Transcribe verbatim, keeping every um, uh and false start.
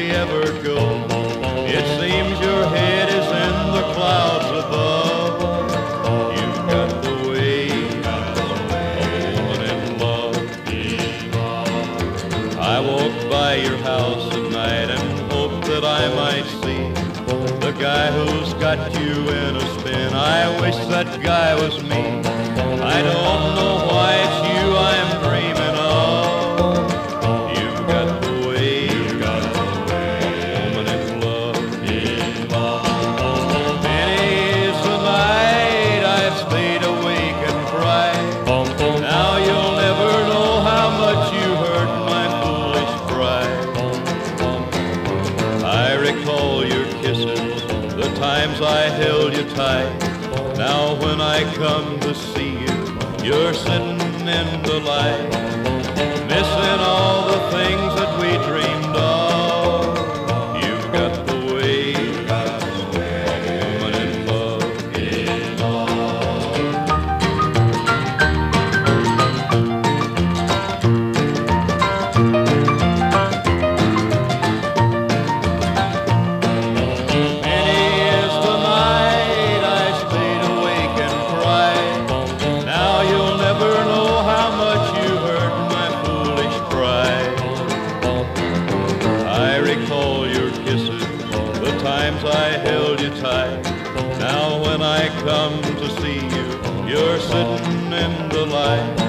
hardly ever go. It seems your head is in the clouds above. You've got the way of a woman in love. I walk by your house at night and hope that I might see the guy who's got you in a spin. I wish that guy was me. I don't know why it's you I'm dreaming of. You've got the way, you've got the way, woman in love. Many's the night I've stayed awake and cried. Now you'll never know how much you hurt my foolish pride. I recall your kisses, the times I held you tight. Now when I come to see you, you're sitting in the light, missing all the things that we dreamed of. You've got the way of a woman in love. Many is the night I stayed awake and cried. Now you'll never know how much you hurt my foolish pride. I recall your kisses, the times I held you tight. Now when I come to see you, you're sitting in the light,